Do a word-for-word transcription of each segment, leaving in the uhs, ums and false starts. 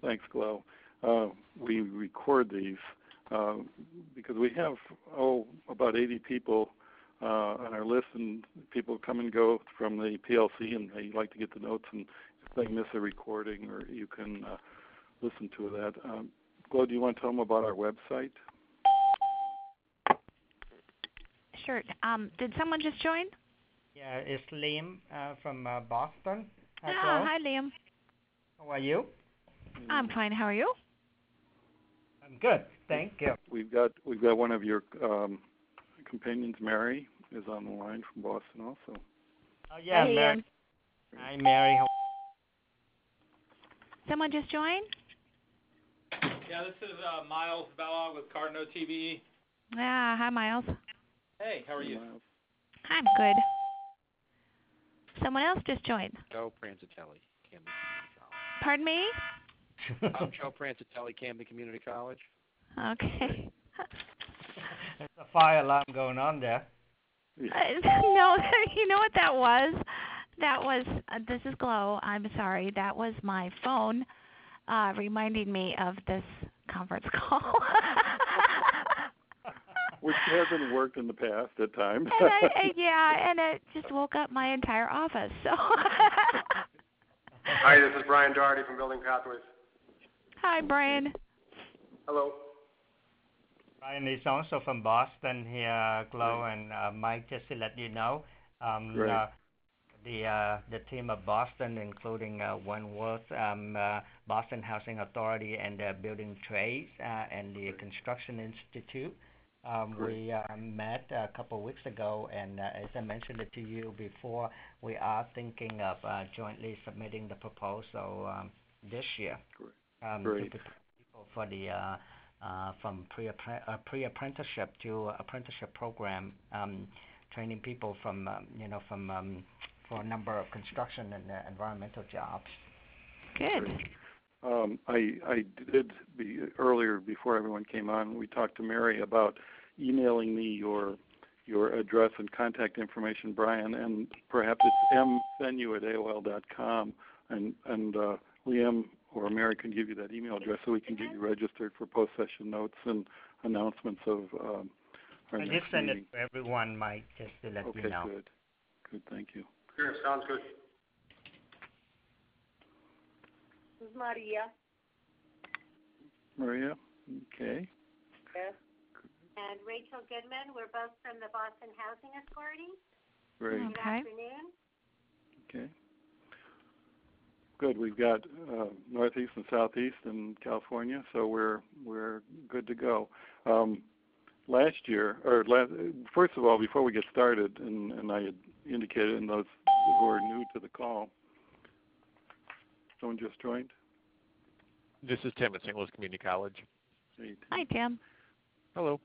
thanks, Glo. Uh, we record these uh, because we have, oh, about eighty people uh, on our list, and people come and go from the P L C, and they like to get the notes, and if they miss a recording, or you can uh, listen to that. Um, Glo, do you want to tell them about our website? Sure. Um, did someone just join? Yeah, it's Liam uh, from uh, Boston. Hi, ah, hi, Liam. How are you? I'm fine. How are you? I'm good. Thank you. We've got we've got one of your um, companions, Mary, is on the line from Boston also. Oh yeah, hi, Mary. Hi, Mary. How Someone just joined? Yeah, this is uh, Miles Bella with Cardno T V. Yeah, hi, Miles. Hey, how are you? Miles. I'm good. Someone else just joined. Joe Prancitelli, Camden Community College. Pardon me? I'm Joe Prancitelli, Camden Community College. Okay. There's a fire alarm going on there. Uh, no, you know what that was? That was, uh, this is Glo, I'm sorry, that was my phone uh, reminding me of this conference call. Which hasn't worked in the past at times. and I, I, yeah, and it just woke up my entire office. So. Hi, this is Brian Doherty from Building Pathways. Hi, Brian. Hello. Brian is also from Boston here, Glo and uh, Mike, just to let you know. Um, Great. Uh, the uh, the team of Boston, including uh, Wentworth, um, uh, Boston Housing Authority, and uh, Building Trades, uh, and the Construction Institute. Um, we uh, met a couple of weeks ago, and uh, as I mentioned it to you before, we are thinking of uh, jointly submitting the proposal um, this year um, to prepare people for the uh, uh, from pre uh, pre-apprenticeship to apprenticeship program, um, training people from um, you know from um, for a number of construction and uh, environmental jobs. Good. Um, I, I did be, earlier before everyone came on. We talked to Mary about emailing me your your address and contact information, Brian, and perhaps it's mfenu at A O L dot com, and and uh, Liam or Mary can give you that email address so we can get you registered for post-session notes and announcements of um, our I next did send meeting. it to everyone, Mike, just to let okay, you know. Okay, good. Good, thank you. Sure, sounds good. This is Maria. Maria, okay. Yes. And Rachel Goodman. We're both from the Boston Housing Authority. Great. Good Okay. afternoon. Okay. Good. We've got uh, Northeast and Southeast in California, so we're we're good to go. Um, last year, or last, first of all, before we get started, and, and I had indicated in those who are new to the call, someone just joined. This is Tim at Saint Louis Community College. Hey, Tim. Hi, Tim. Hello.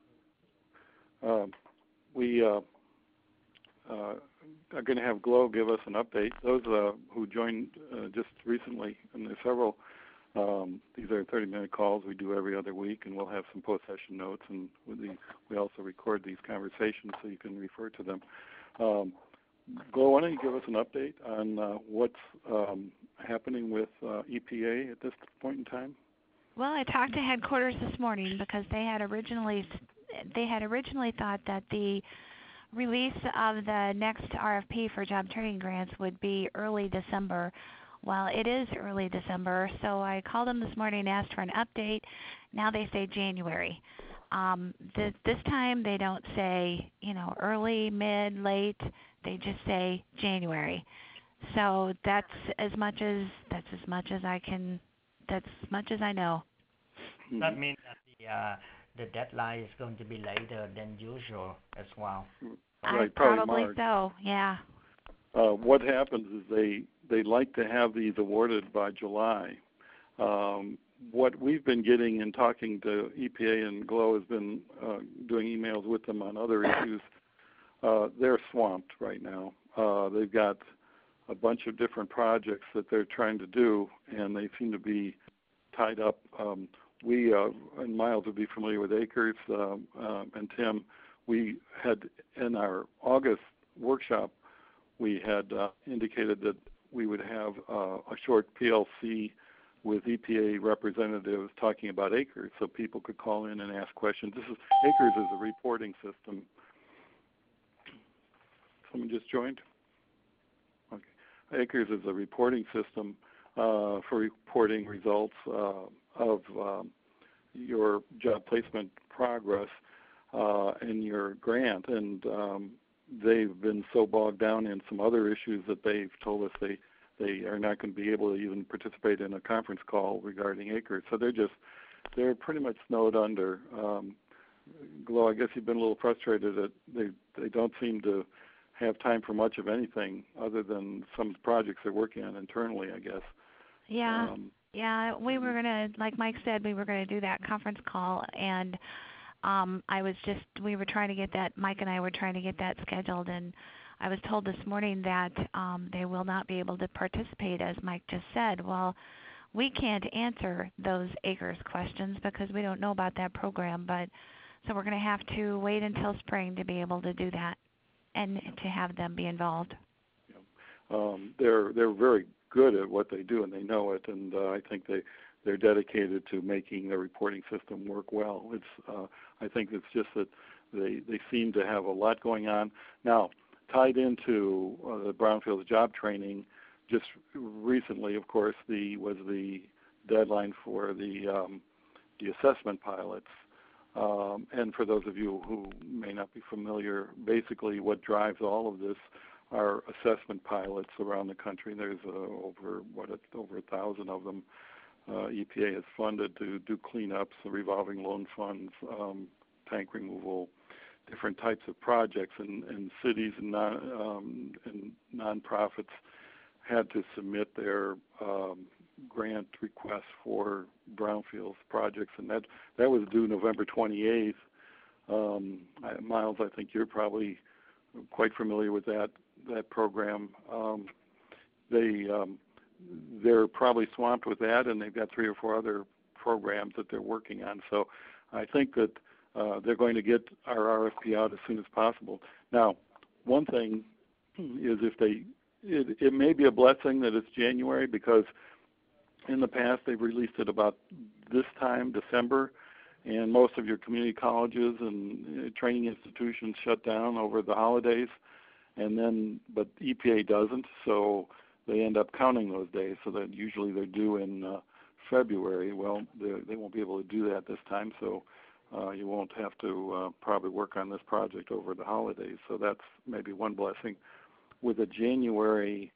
Um, we uh, uh, are going to have Glo give us an update. Those uh, who joined uh, just recently, and there's several, um, these are thirty-minute calls we do every other week, and we'll have some post-session notes, and we, we also record these conversations so you can refer to them. Um, Glo, why don't you give us an update on uh, what's um, happening with uh, E P A at this point in time? Well, I talked to headquarters this morning because they had originally they had originally thought that the release of the next R F P for job training grants would be early December. Well, it is early December, so I called them this morning and asked for an update. Now they say January. Um, th- this time they don't say, you know, early, mid, late. They just say January. So that's as much as that's as much as I can. That's as much as I know. Does that mean that the uh, the deadline is going to be later than usual as well? Right, I probably probably March. so. Yeah. Uh, what happens is they they like to have these awarded by July. Um, what we've been getting in talking to E P A and Glo has been uh, doing emails with them on other issues. Uh, they're swamped right now. Uh, they've got a bunch of different projects that they're trying to do, and they seem to be tied up. Um, we, uh, and Miles would be familiar with ACRES, uh, uh, and Tim, we had in our August workshop, we had uh, indicated that we would have uh, a short P L C with E P A representatives talking about acres, so people could call in and ask questions. This is acres is a reporting system. Someone just joined? Okay. Acres is a reporting system uh, for reporting results uh, of um, your job placement progress uh, in your grant, and um, they've been so bogged down in some other issues that they've told us they they are not going to be able to even participate in a conference call regarding acres. So they're just they're pretty much snowed under. Um, Glo, I guess you've been a little frustrated that they they don't seem to have time for much of anything other than some projects they're working on internally, I guess. Yeah. Um, Yeah, we were going to, like Mike said, we were going to do that conference call, and um, I was just, we were trying to get that, Mike and I were trying to get that scheduled, and I was told this morning that um, they will not be able to participate, as Mike just said. Well, we can't answer those acres questions because we don't know about that program, but so we're going to have to wait until spring to be able to do that and to have them be involved. Yeah. Um, they're they're very good at what they do, and they know it, and uh, I think they they're dedicated to making the reporting system work well. It's uh, I think it's just that they they seem to have a lot going on now. Tied into uh, the Brownfields job training, just recently, of course, the was the deadline for the um, the assessment pilots. Um, and for those of you who may not be familiar, basically what drives all of this are assessment pilots around the country. There's uh, over what over a thousand of them. Uh, E P A has funded to do cleanups, revolving loan funds, um, tank removal, different types of projects, and, and cities and, non, um, and nonprofits had to submit their um, grant requests for brownfields projects, and that that was due November twenty-eighth. Um, I, Miles, I think you're probably quite familiar with that that program. Um, they um, they're probably swamped with that, and they've got three or four other programs that they're working on. So I think that uh, they're going to get our R F P out as soon as possible. Now, one thing is if they it, it may be a blessing that it's January, because in the past they've released it about this time, December, and most of your community colleges and uh, training institutions shut down over the holidays, and then but E P A doesn't, so they end up counting those days, so that usually they're due in uh, February. Well, they won't be able to do that this time, so uh, you won't have to uh, probably work on this project over the holidays. So that's maybe one blessing. With a January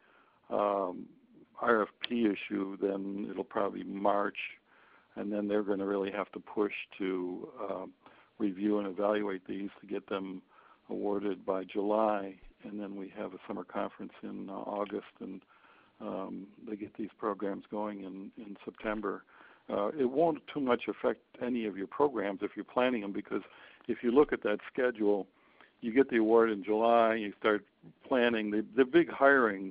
um, R F P issue, then it'll probably be March, and then they're going to really have to push to um, review and evaluate these to get them awarded by July, and then we have a summer conference in uh, August, and um, they get these programs going in, in September. Uh, it won't too much affect any of your programs if you're planning them, because if you look at that schedule, you get the award in July, you start planning. The, the big hiring,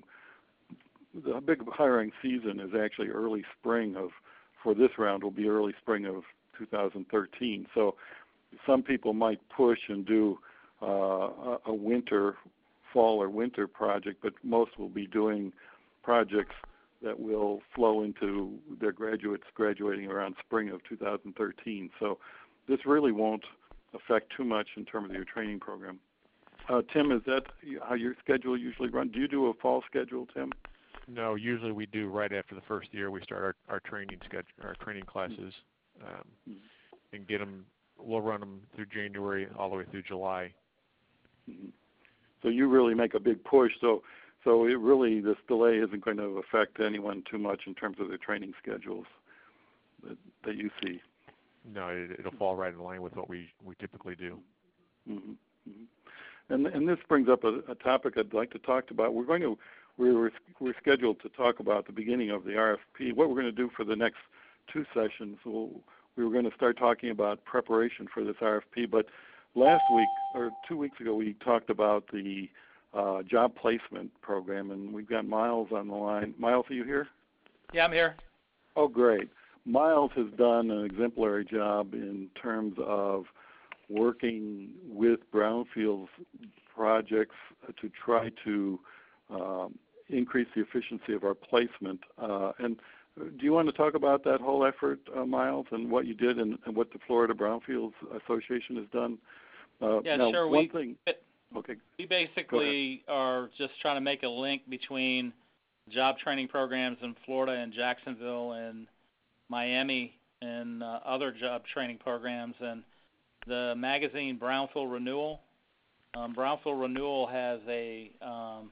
the big hiring season is actually early spring of, for this round will be early spring of two thousand thirteen. So some people might push and do uh, a, a winter, fall or winter project, but most will be doing projects that will flow into their graduates graduating around spring of two thousand thirteen. So this really won't affect too much in terms of your training program. Uh, Tim, is that how your schedule usually runs? Do you do a fall schedule, Tim? No, usually we do right after the first year. We start our, our training schedule, our training classes, um, mm-hmm. and get them. We'll run them through January all the way through July. Mm-hmm. So you really make a big push. So, so it really this delay isn't going to affect anyone too much in terms of their training schedules that, that you see. No, it, it'll fall right in line with what we, we typically do. Mm-hmm. Mm-hmm. And and this brings up a, a topic I'd like to talk about. We're going to we're we're scheduled to talk about the beginning of the R F P. What we're going to do for the next two sessions, we'll, we were going to start talking about preparation for this R F P. But last week or two weeks ago, we talked about the uh, job placement program, and we've got Miles on the line. Miles, are you here? Yeah, I'm here. Oh, great. Miles has done an exemplary job in terms of working with brownfields projects to try to um, increase the efficiency of our placement. Uh, and Do you want to talk about that whole effort, uh, Miles, and what you did and, and what the Florida Brownfields Association has done? Uh, Yeah, now, sure. One We, thing. Okay. we basically are just trying to make a link between job training programs in Florida and Jacksonville and Miami and uh, other job training programs. And the magazine Brownfield Renewal, um, Brownfield Renewal has a um,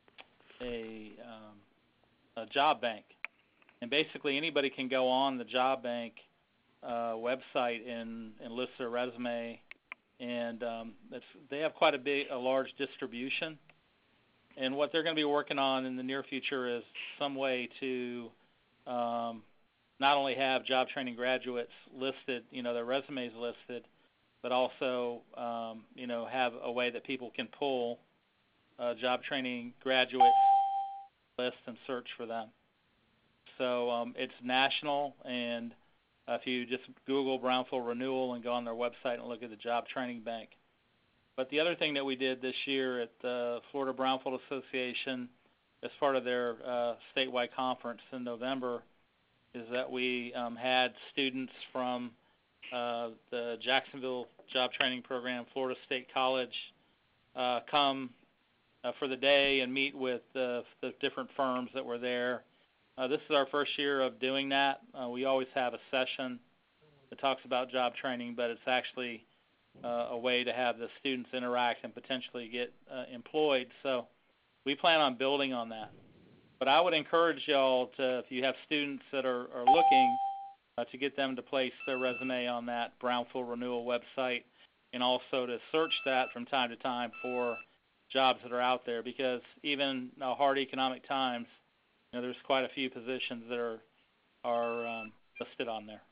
a, um, a job bank, and basically anybody can go on the job bank uh, website and, and list their resume. And um, it's, they have quite a big, a large distribution. And what they're going to be working on in the near future is some way to um, not only have job training graduates listed, you know, their resumes listed, but also, um, you know, have a way that people can pull uh, job training graduates list and search for them. So um, it's national, and uh, if you just Google Brownfield Renewal and go on their website and look at the job training bank. But the other thing that we did this year at the Florida Brownfield Association as part of their uh, statewide conference in November is that we um, had students from uh, the Jacksonville Job Training Program, Florida State College, uh, come uh, for the day and meet with uh, the different firms that were there. Uh, this is our first year of doing that. Uh, we always have a session that talks about job training, but it's actually uh, a way to have the students interact and potentially get uh, employed. So we plan on building on that. But I would encourage y'all to, if you have students that are, are looking, uh, to get them to place their resume on that Brownfield Renewal website, and also to search that from time to time for jobs that are out there, because even in hard economic times, you know, there's quite a few positions that are are um, listed on there.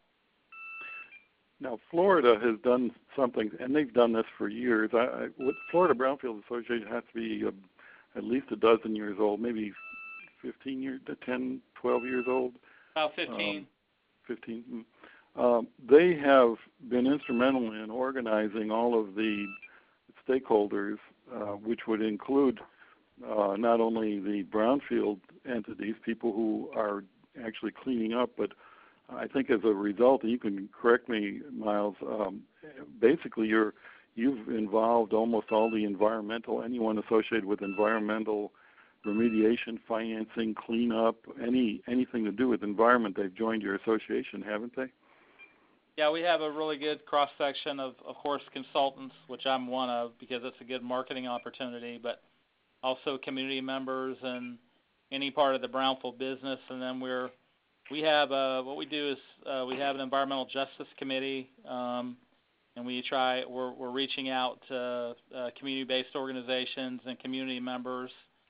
Now, Florida has done something, and they've done this for years. I, I, with Florida Brownfield Association has to be uh, at least a dozen years old, maybe fifteen years, ten, twelve years old. About fifteen. Um, fifteen. Um, they have been instrumental in organizing all of the stakeholders, uh, which would include uh, not only the brownfield entities, people who are actually cleaning up, but I think as a result, and you can correct me, Miles, um, basically you're, you've involved almost all the environmental, anyone associated with environmental remediation, financing, cleanup, any anything to do with environment, they've joined your association, haven't they? Yeah, we have a really good cross-section of, of course, consultants, which I'm one of because it's a good marketing opportunity, but also community members and any part of the Brownfield business. And then we're we have uh, what we do is uh, we have an environmental justice committee, um, and we try we're we're reaching out to uh, community-based organizations and community members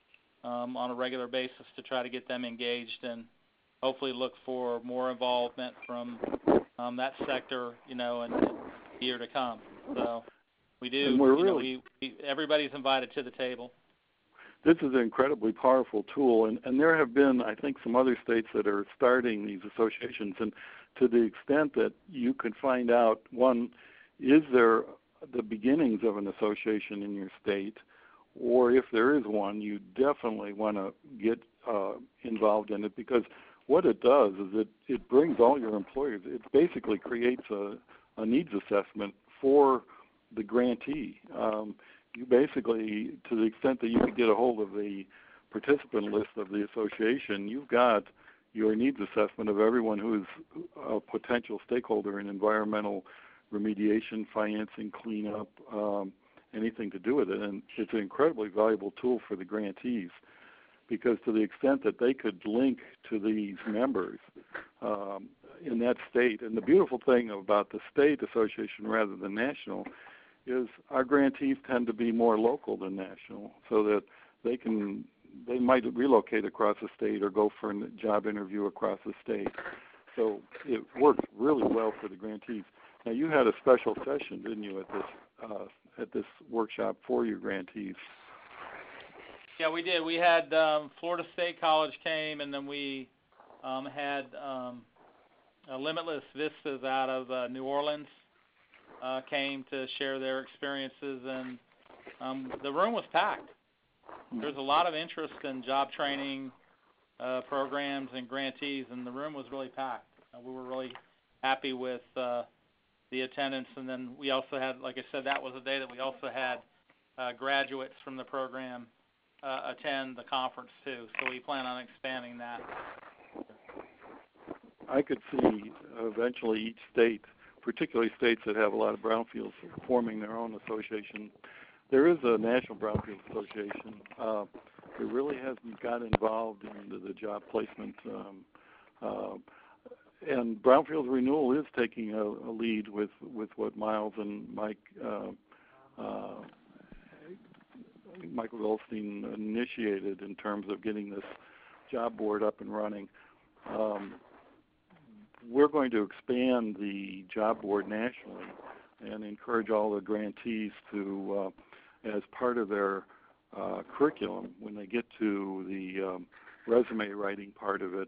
um, on a regular basis to try to get them engaged and hopefully look for more involvement from um, that sector, you know, in the year to come. So we do. And we're you know, really, we, we everybody's invited to the table. This is an incredibly powerful tool, and, and there have been, I think, some other states that are starting these associations, and to the extent that you can find out, one, is there the beginnings of an association in your state, or if there is one, you definitely want to get uh, involved in it, because what it does is it, it brings all your employers, it basically creates a, a needs assessment for the grantee. Um, you basically, to the extent that you can get a hold of the participant list of the association, you've got your needs assessment of everyone who's a potential stakeholder in environmental remediation, financing, cleanup, um, anything to do with it. And it's an incredibly valuable tool for the grantees, because to the extent that they could link to these members um, in that state, and the beautiful thing about the state association rather than national is our grantees tend to be more local than national, so that they can they might relocate across the state or go for a job interview across the state. So it works really well for the grantees. Now, you had a special session, didn't you, at this uh, at this workshop for your grantees? Yeah, we did. We had um, Florida State College came, and then we um, had um, uh, Limitless Vistas out of uh, New Orleans uh, came to share their experiences, and um, the room was packed. There's a lot of interest in job training uh, programs and grantees, and the room was really packed. Uh, we were really happy with uh, the attendance, and then we also had, like I said, that was a day that we also had uh, graduates from the program uh, attend the conference too, so we plan on expanding that. I could see eventually each state, particularly states that have a lot of brownfields, forming their own association. There is a National Brownfield Association. Uh, it really hasn't got involved into the job placement. Um, uh, and Brownfield Renewal is taking a, a lead with, with what Miles and Mike uh, uh, Michael Goldstein initiated in terms of getting this job board up and running. Um, we're going to expand the job board nationally and encourage all the grantees to, uh, as part of their uh, curriculum, when they get to the um, resume writing part of it,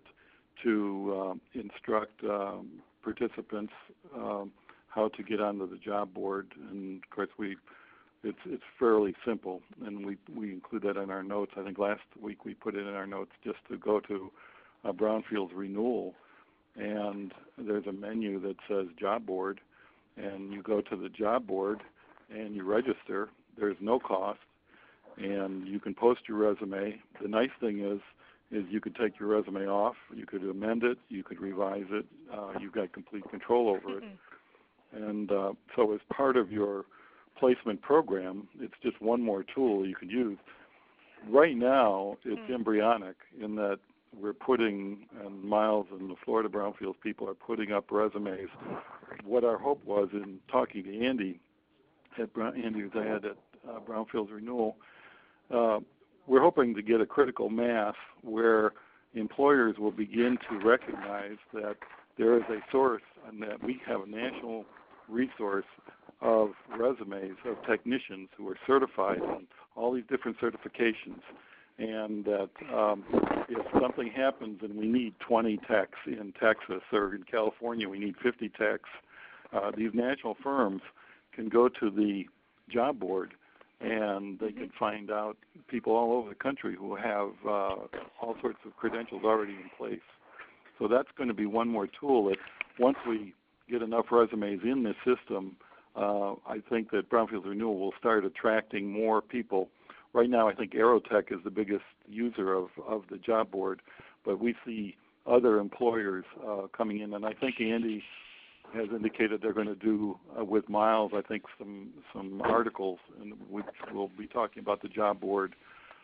to um, instruct um, participants um, how to get onto the job board. And of course, we it's it's fairly simple, and we we include that in our notes. I think last week we put it in our notes just to go to uh, Brownfields Renewal, and there's a menu that says job board, and you go to the job board and you register. There's no cost, and you can post your resume. The nice thing is is you could take your resume off, you could amend it, you could revise it. Uh, you've got complete control over it. And uh, so as part of your placement program, it's just one more tool you can use. Right now, it's mm. embryonic in that we're putting, and Miles and the Florida Brownfields people are putting up resumes. What our hope was in talking to Andy, at Brown, Andy who's the head at uh, Brownfields Renewal, uh, we're hoping to get a critical mass where employers will begin to recognize that there is a source and that we have a national resource of resumes of technicians who are certified in all these different certifications, and that um, if something happens and we need twenty techs in Texas or in California, we need fifty techs, uh, these national firms can go to the job board and they can find out people all over the country who have uh, all sorts of credentials already in place. So that's going to be one more tool that once we get enough resumes in this system, uh, I think that Brownfields Renewal will start attracting more people. Right now, I think Aerotech is the biggest user of, of the job board, but we see other employers uh, coming in, and I think Andy has indicated they're going to do uh, with Miles, I think, some some articles, and we, we'll be talking about the job board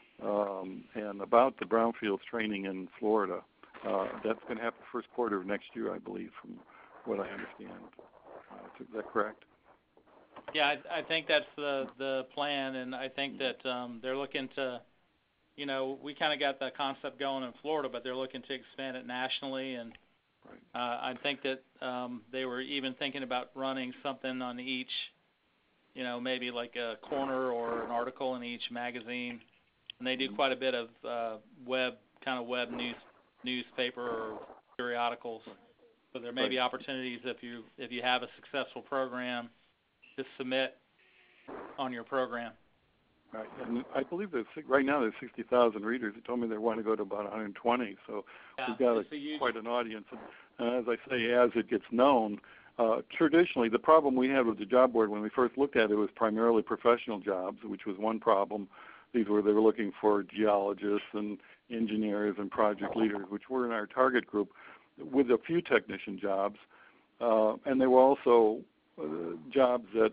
um, and about the Brownfields training in Florida. Uh, that's going to happen first quarter of next year, I believe, from what I understand. Uh, is that correct? Yeah, I, I think that's the the plan, and I think that um, they're looking to, you know, we kind of got that concept going in Florida, but they're looking to expand it nationally, and uh, I think that um, they were even thinking about running something on each, you know, maybe like a corner or an article in each magazine, and they do quite a bit of uh, web, kind of web news, newspaper or periodicals. So there may be opportunities if you if you have a successful program to submit on your program. Right, and I believe there's right now there's sixty thousand readers. They told me they want to go to about one hundred twenty, so yeah, we've got a, a huge... quite an audience. And, and as I say, as it gets known, uh, traditionally the problem we had with the job board when we first looked at it was primarily professional jobs, which was one problem. These were they were looking for geologists and engineers and project leaders, which were in our target group, with a few technician jobs, uh, and they were also uh, jobs that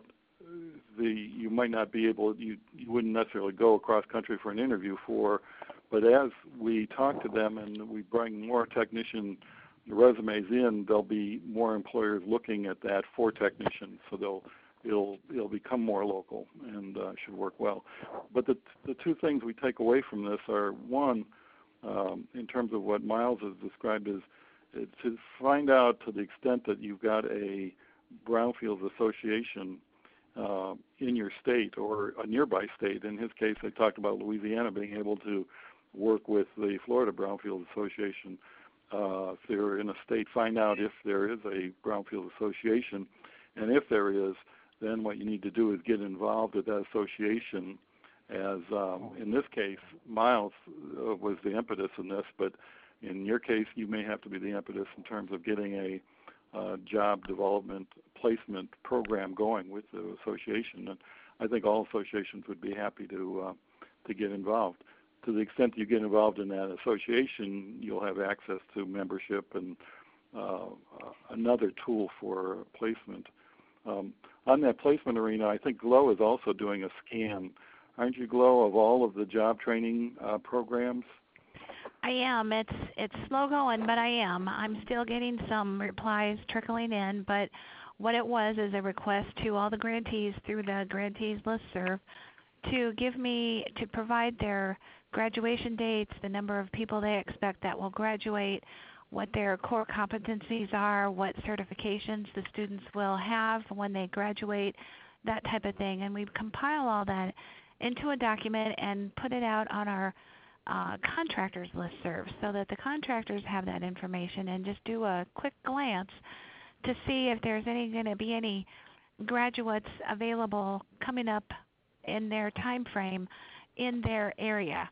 the you might not be able you you wouldn't necessarily go across country for an interview for, but as we talk to them and we bring more technician resumes in, there'll be more employers looking at that for technicians, so they'll it'll it'll become more local and uh, should work well. But the the two things we take away from this are, one, um, in terms of what Miles has described, is to find out to the extent that you've got a Brownfields association Uh, in your state or a nearby state. In his case, they talked about Louisiana being able to work with the Florida Brownfield Association. Uh, if they're in a state, find out if there is a Brownfield Association, and if there is, then what you need to do is get involved with that association. As um, in this case, Miles uh, was the impetus in this, but In your case, you may have to be the impetus in terms of getting a uh, job development placement program going with the association. And I think all associations would be happy to uh, to get involved. To the extent you get involved in that association, you'll have access to membership and uh, uh, another tool for placement. Um, on that placement arena, I think GLOW is also doing a scan. Aren't you, GLOW, of all of the job training uh, programs? I am. It's it's slow going, but I am. I'm still getting some replies trickling in, but what it was is a request to all the grantees through the grantees listserv to give me, to provide their graduation dates, the number of people they expect that will graduate, what their core competencies are, what certifications the students will have when they graduate, that type of thing. And we compile all that into a document and put it out on our uh, contractors listserv so that the contractors have that information and just do a quick glance to see if there's any going to be any graduates available coming up in their time frame in their area.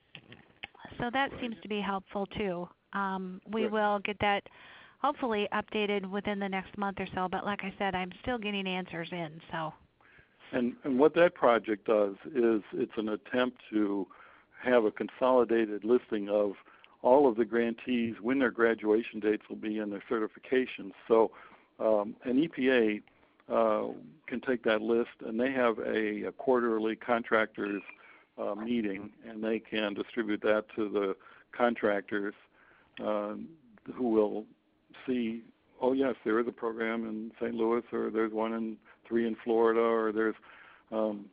So that seems to be helpful too. Um, we Good. will get that hopefully updated within the next month or so, but like I said, I'm still getting answers in. So. And, and what that project does is it's an attempt to have a consolidated listing of all of the grantees, when their graduation dates will be, and their certifications. So um, an E P A uh, can take that list, and they have a, a quarterly contractors uh, meeting, and they can distribute that to the contractors uh, who will see, oh yes, there is a program in Saint Louis, or there's one in three in Florida, or there's um,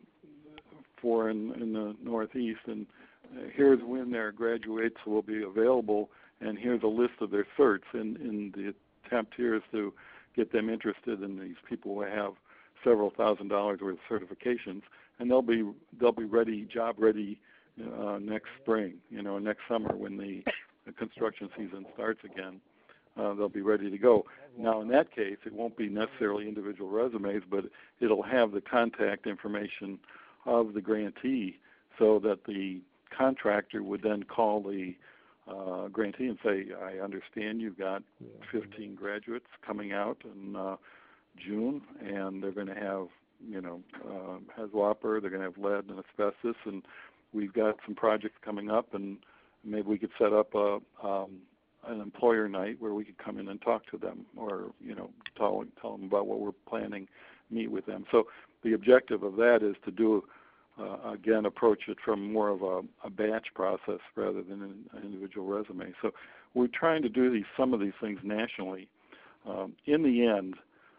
four in, in the Northeast, and uh, here's when their graduates will be available, and here's a list of their certs. And, and the attempt here is to get them interested in these people who have several thousand dollars worth of certifications, and they'll be they'll be ready, job ready uh, next spring, you know, next summer when the, the construction season starts again. Uh, they'll be ready to go. Now, in that case, it won't be necessarily individual resumes, but it'll have the contact information of the grantee so that the contractor would then call the uh, grantee and say, I understand you've got fifteen graduates coming out in uh, June, and they're going to have, you know, uh, HAZWOPER, they're going to have lead and asbestos, and we've got some projects coming up, and maybe we could set up a um, an employer night where we could come in and talk to them, or, you know, tell, tell them about what we're planning, meet with them. So the objective of that is to do, uh, again, approach it from more of a, a batch process rather than an, an individual resume. So we're trying to do these, some of these things nationally. Um, in the end,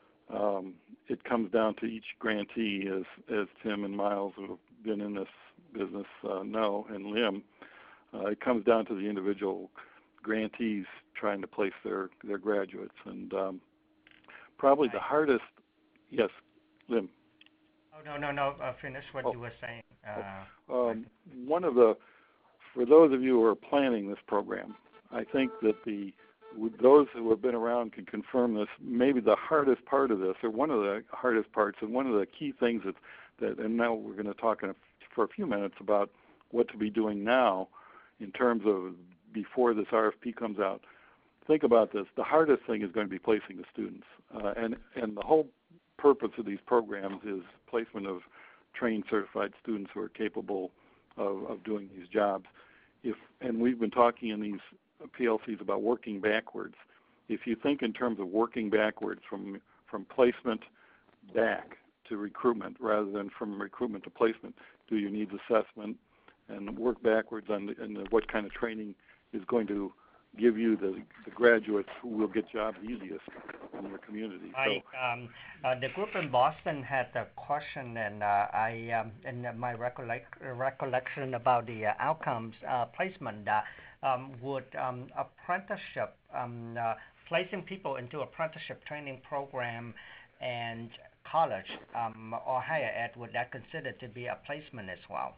um, it comes down to each grantee, as, as Tim and Miles, who have been in this business, uh, know, and Lim. Uh, it comes down to the individual grantees trying to place their, their graduates. And um, probably the hardest, yes, Lim. Oh, no, no, no, uh, finish what Oh. you were saying. Uh, Um, one of the, for those of you who are planning this program, I think that the, with those who have been around can confirm this, maybe the hardest part of this, or one of the hardest parts, and one of the key things that, that and now we're going to talk in a, for a few minutes about what to be doing now in terms of before this R F P comes out. Think about this. The hardest thing is going to be placing the students. Uh, and, and the whole purpose of these programs is placement of trained, certified students who are capable of, of doing these jobs. If, and we've been talking in these P L Cs about working backwards. If you think in terms of working backwards from, from placement back to recruitment rather than from recruitment to placement, do your needs assessment and work backwards on the, and the, what kind of training is going to give you the, the graduates who will get jobs easiest in your community. I, um, uh, the group in Boston had a question, and uh, I, um, in my recollect, recollection about the uh, outcomes uh, placement, uh, um, would um, apprenticeship, um, uh, placing people into apprenticeship training program and college um, or higher ed, would that consider to be a placement as well?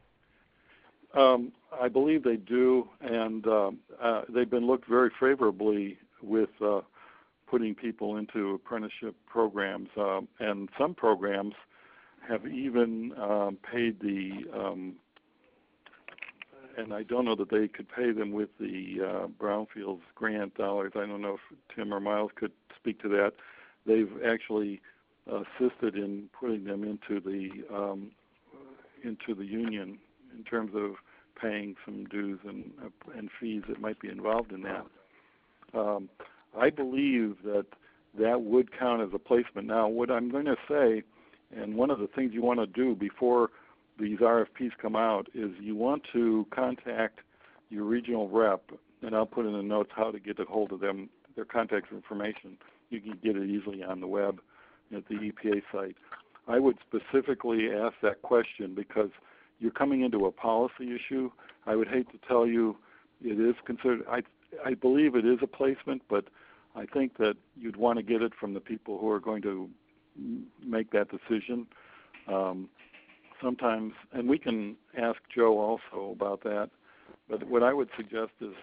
Um, I believe they do, and uh, uh, they've been looked very favorably with uh, putting people into apprenticeship programs, uh, and some programs have even um, paid the um, and I don't know that they could pay them with the uh, Brownfields grant dollars. I don't know if Tim or Miles could speak to that. They've actually assisted in putting them into the um, into the union in terms of paying some dues and uh, and fees that might be involved in that. Um, I believe that that would count as a placement. Now, what I'm going to say, and one of the things you want to do before these R F Ps come out, is you want to contact your regional rep, and I'll put in the notes how to get a hold of them, their contact information. You can get it easily on the web at the E P A site. I would specifically ask that question because you're coming into a policy issue. I would hate to tell you it is considered, I, I believe it is a placement, but I think that you'd want to get it from the people who are going to make that decision. Um, sometimes, and we can ask Joe also about that, but what I would suggest is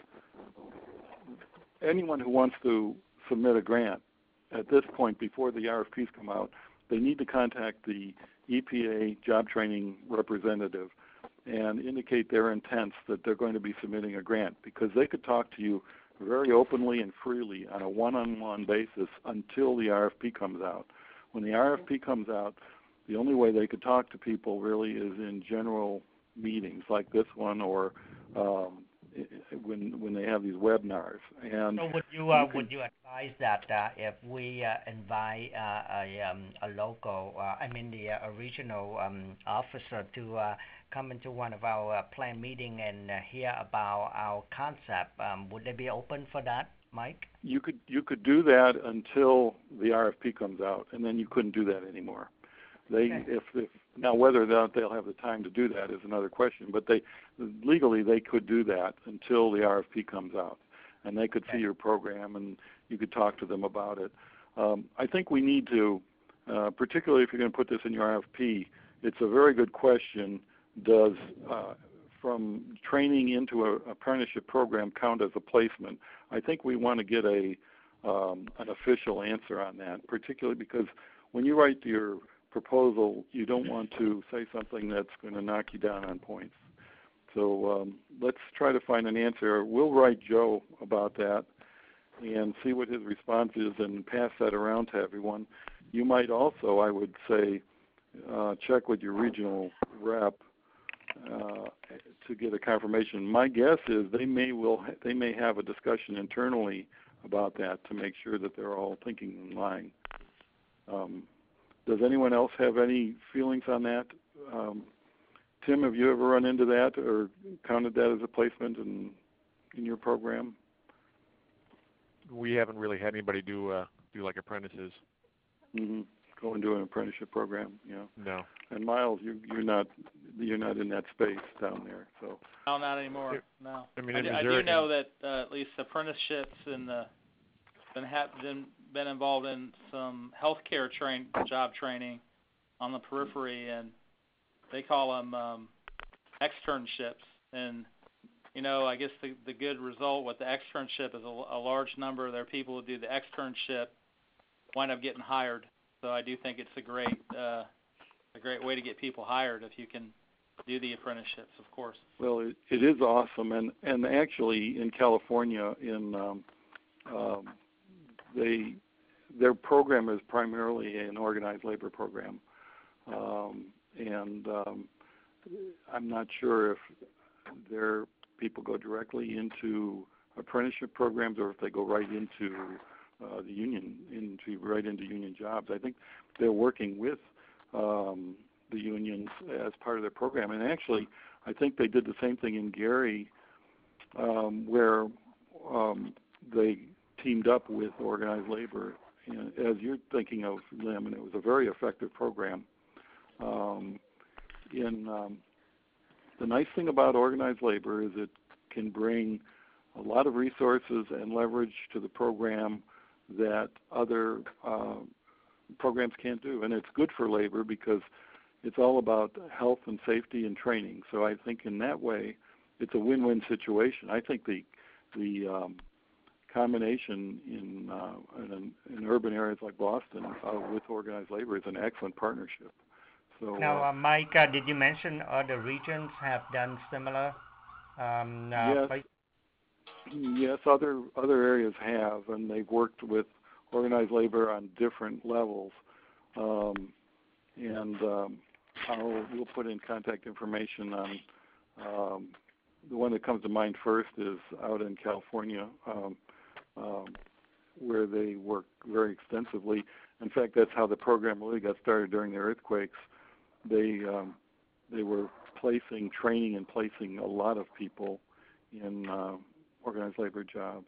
anyone who wants to submit a grant at this point before the R F Ps come out, they need to contact the E P A job training representative and indicate their intents that they're going to be submitting a grant, because they could talk to you very openly and freely on a one-on-one basis until the R F P comes out. When the R F P comes out, the only way they could talk to people really is in general meetings like this one, or um, when when they have these webinars. And so would you, uh, you can, would you advise that uh, if we uh, invite uh, a, um, a local, uh, I mean the uh, a regional um, officer to uh, come into one of our uh, planned meeting and uh, hear about our concept, um, would they be open for that, Mike? You could you could do that until the R F P comes out, and then you couldn't do that anymore. They Okay. if, if now whether or not they'll have the time to do that is another question. But they legally they could do that until the R F P comes out, and they could Okay. see your program and you could talk to them about it. Um, I think we need to, uh, particularly if you're going to put this in your R F P, it's a very good question. Does uh, from training into an apprenticeship program count as a placement? I think we want to get a um, an official answer on that, particularly because when you write your proposal, you don't want to say something that's going to knock you down on points. So um, let's try to find an answer. We'll write Joe about that and see what his response is and pass that around to everyone. You might also, I would say, uh, check with your regional rep uh, to get a confirmation. My guess is they may will ha- they may have a discussion internally about that to make sure that they're all thinking in line. Um, does anyone else have any feelings on that? Um, Tim, have you ever run into that or counted that as a placement in in your program? We haven't really had anybody do uh, do like apprentices. Mm-hmm. Go and do an apprenticeship program, yeah. No. And Miles, you you're not you're not in that space down there, so. No, not anymore. No. I mean, I, in do, I Missouri, do know that uh, at least apprenticeships in the been ha- been been involved in some healthcare train job training on the periphery, and they call them um, externships. And you know, I guess the the good result with the externship is a, a large number of their people who do the externship wind up getting hired. So I do think it's a great uh, a great way to get people hired if you can do the apprenticeships, of course. Well, it, it is awesome, and and actually in California, in um, um, they their program is primarily an organized labor program, um, and um, I'm not sure if their people go directly into apprenticeship programs or if they go right into uh, the union, into right into union jobs. I think they're working with um, the unions as part of their program, and actually, I think they did the same thing in Gary, um, where um, they teamed up with organized labor, and as you're thinking of them, and it was a very effective program. Um, in um, the nice thing about organized labor is it can bring a lot of resources and leverage to the program that other uh, programs can't do, and it's good for labor because it's all about health and safety and training. So I think in that way, it's a win-win situation. I think the the um, combination in, uh, in in urban areas like Boston uh, with organized labor is an excellent partnership. So Now, uh, uh, Mike, uh, did you mention other regions have done similar Um, uh, Yes. place- Yes, other other areas have, and they've worked with organized labor on different levels. Um, and um, I'll we'll put in contact information on um, the one that comes to mind first is out in California, um, um, where they work very extensively. In fact, that's how the program really got started during the earthquakes. They um, they were placing training and placing a lot of people in uh, organized labor jobs,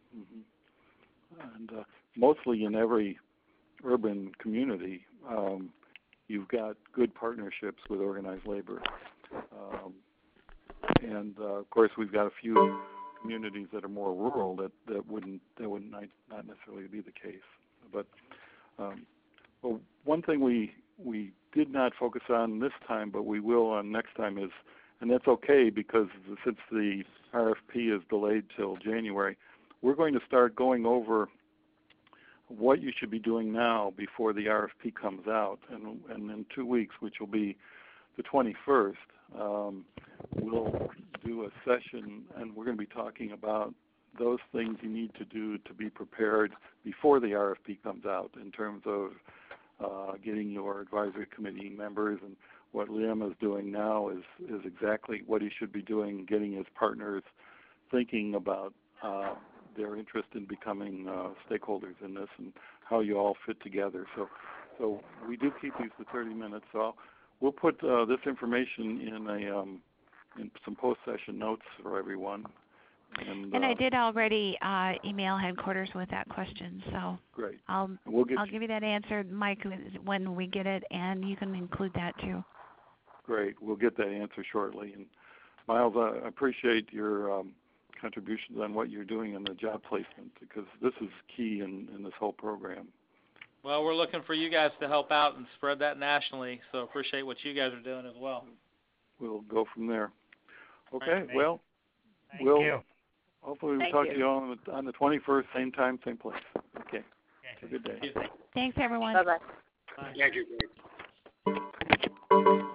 mm-hmm. and uh, mostly in every urban community. Um, you've got good partnerships with organized labor, um, and uh, of course we've got a few communities that are more rural that, that wouldn't that would not, not necessarily be the case. But um, well, one thing we we did not focus on this time, but we will on next time is, and that's okay because since the R F P is delayed till January, we're going to start going over what you should be doing now before the R F P comes out. And, and in two weeks, which will be the twenty-first, um, we'll do a session, and we're going to be talking about those things you need to do to be prepared before the R F P comes out in terms of uh, getting your advisory committee members, and what Liam is doing now is, is exactly what he should be doing, getting his partners thinking about uh, their interest in becoming uh, stakeholders in this and how you all fit together. So, so we do keep these to thirty minutes. So I'll, we'll put uh, this information in a um, in some post-session notes for everyone. And, And uh, I did already uh, email headquarters with that question, so great. I'll And we'll get I'll you, give you that answer, Mike, when we get it, and you can include that too. great. We'll get that answer shortly. And Miles, I appreciate your um, contributions on what you're doing in the job placement, because this is key in, in this whole program. Well, we're looking for you guys to help out and spread that nationally, so appreciate what you guys are doing as well. We'll go from there. Okay, Right, well, Thank we'll you. hopefully we'll Thank talk you. to you on the, on the twenty-first, same time, same place. Okay, Okay. have a good day. Thank you. Thanks, everyone. Bye-bye. Bye. Thank you, Greg.